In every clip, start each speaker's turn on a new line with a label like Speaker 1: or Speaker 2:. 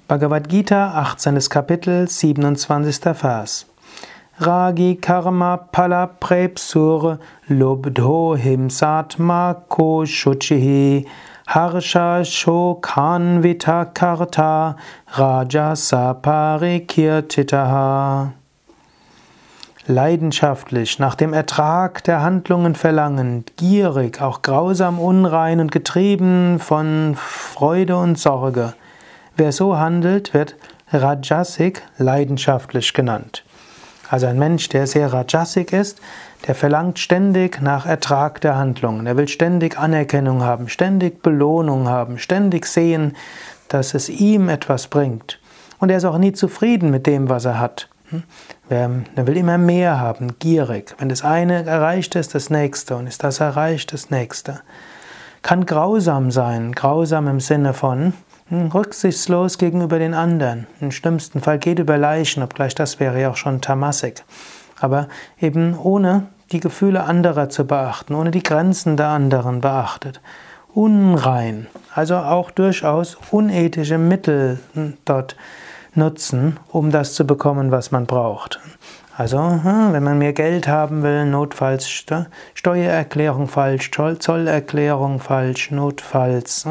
Speaker 1: Bhagavad Gita, 18. Kapitel, 27. Vers. Ragi karma pala prepsur lobdho himsatma ko shuchihi harsha shokanvita karta rajasa parikirtitaha. Leidenschaftlich nach dem Ertrag der Handlungen verlangend, gierig, auch grausam, unrein und getrieben von Freude und Sorge. Wer so handelt, wird Rajasik, leidenschaftlich genannt. Also ein Mensch, der sehr Rajasik ist, der verlangt ständig nach Ertrag der Handlungen. Er will ständig Anerkennung haben, ständig Belohnung haben, ständig sehen, dass es ihm etwas bringt. Und er ist auch nie zufrieden mit dem, was er hat. Er will immer mehr haben, gierig. Wenn das eine erreicht ist, das nächste. Und ist das erreicht, das nächste. Kann grausam sein. Grausam im Sinne von rücksichtslos gegenüber den anderen. Im schlimmsten Fall geht über Leichen, obgleich das wäre ja auch schon Tamasik. Aber eben ohne die Gefühle anderer zu beachten, ohne die Grenzen der anderen beachtet. Unrein, also auch durchaus unethische Mittel dort nutzen, um das zu bekommen, was man braucht. Also, wenn man mehr Geld haben will, notfalls Steuererklärung falsch, Zollerklärung falsch, notfalls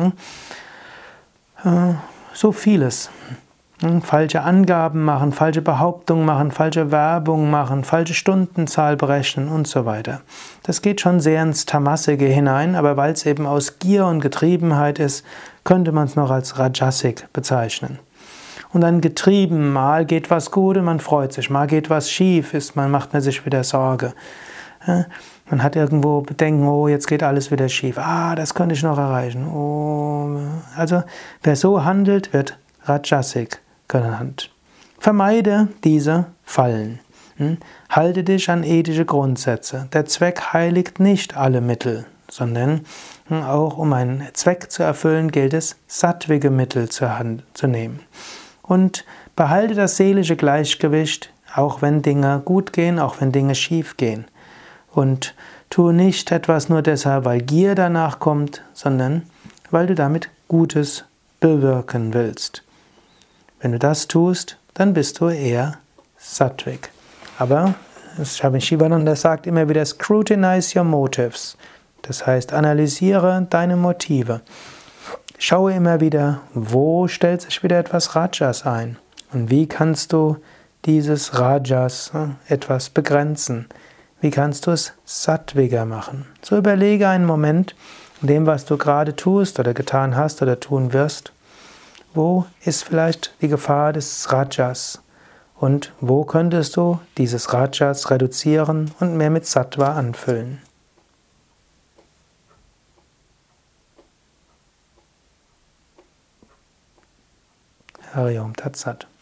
Speaker 1: so vieles. Falsche Angaben machen, falsche Behauptungen machen, falsche Werbung machen, falsche Stundenzahl berechnen und so weiter. Das geht schon sehr ins Tamasige hinein, aber weil es eben aus Gier und Getriebenheit ist, könnte man es noch als Rajasik bezeichnen. Und dann getrieben, mal geht was gut und man freut sich, mal geht was schief, macht man sich wieder Sorge. Man hat irgendwo Bedenken, oh, jetzt geht alles wieder schief, das könnte ich noch erreichen. Oh. Also wer so handelt, wird Rajasik genannt. Vermeide diese Fallen. Halte dich an ethische Grundsätze. Der Zweck heiligt nicht alle Mittel, sondern auch um einen Zweck zu erfüllen, gilt es, sattwige Mittel zu nehmen. Und behalte das seelische Gleichgewicht, auch wenn Dinge gut gehen, auch wenn Dinge schief gehen. Und tue nicht etwas nur deshalb, weil Gier danach kommt, sondern weil du damit Gutes bewirken willst. Wenn du das tust, dann bist du eher Sattvik. Aber Swami Shivananda sagt immer wieder, scrutinize your motives. Das heißt, analysiere deine Motive. Schaue immer wieder, wo stellt sich wieder etwas Rajas ein und wie kannst du dieses Rajas etwas begrenzen? Wie kannst du es sattwiger machen? So überlege einen Moment, in dem, was du gerade tust oder getan hast oder tun wirst, wo ist vielleicht die Gefahr des Rajas und wo könntest du dieses Rajas reduzieren und mehr mit Sattva anfüllen? Hari Om Tat Sat.